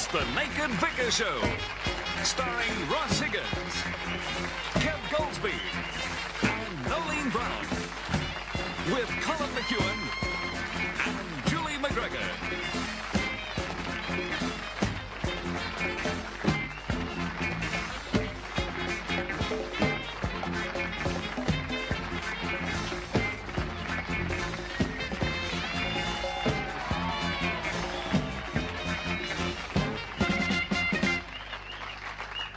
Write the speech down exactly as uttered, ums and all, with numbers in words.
The Naked Vicar Show, starring Ross Higgins, Kev Goldsby, and Nolene Brown, with Colin